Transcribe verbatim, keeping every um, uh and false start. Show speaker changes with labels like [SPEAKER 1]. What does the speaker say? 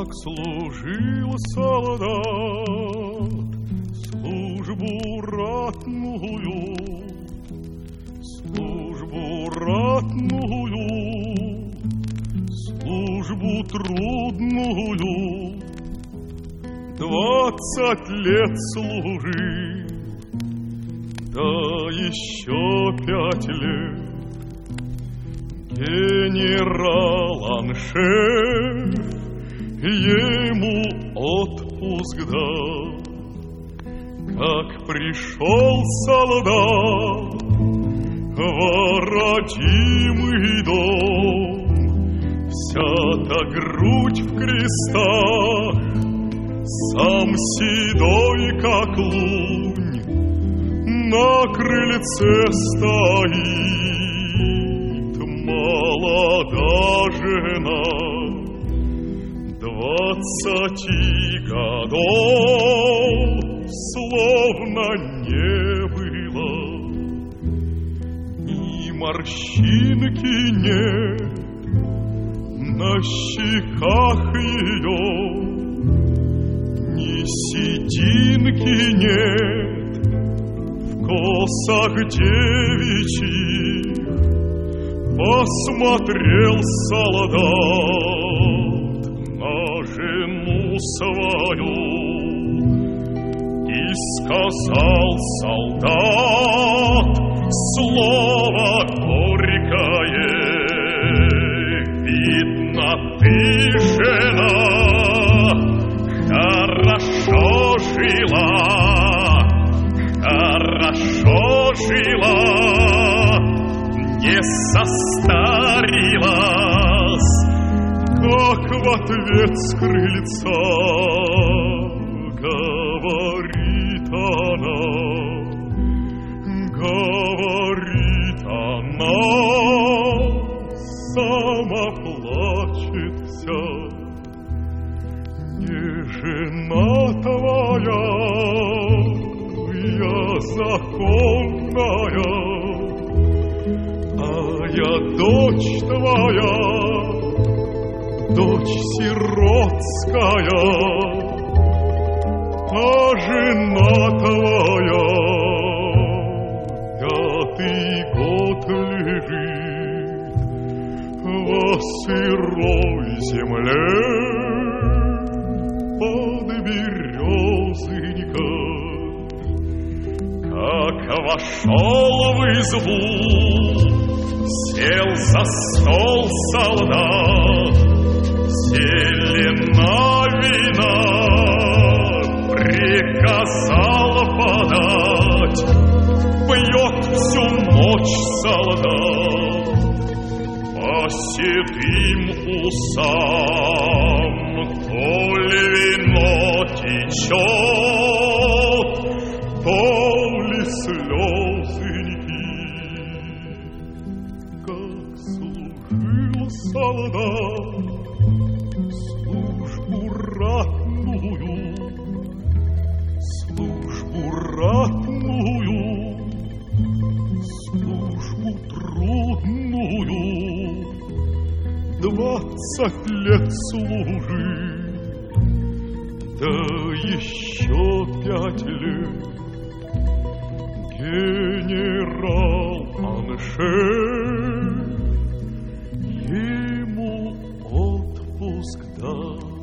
[SPEAKER 1] как служил солдат службу ратную, службу ратную, службу трудную. Двадцать лет служил, да еще пять лет. Генерал-аншеф ему отпуск дал. Как пришел солдат в родимый дом, вся-то грудь в крестах, сам седой, как лунь, на крыльце стоит молода жена. Двадцати годов словно не было, ни морщинки нет на щеках ее, ни сединки нет в косах девичьих. Посмотрел солдат на жену свою и сказал солдат слово горькое: видно, ты, жена, хорошо жила, хорошо жила, не состарилась. Как в ответ с крыльца говорит она, говорит она, сама плачет вся. Не жена твоя, я законная, а я дочь твоя, дочь сиротская, а жена твоя пятый год лежит во сырой земле под березонькой. Как вошел в избу, сел за стол солдат, зелена вина приказал подать. Пьет всю ночь солдат, по седым усам то ли вино течет, то ли слезоньки. Как служил солдат службу ратную, службу ратную, службу трудную. Двадцать лет служил, да еще пять лет. Генерал-аншеф ему отпуск дал.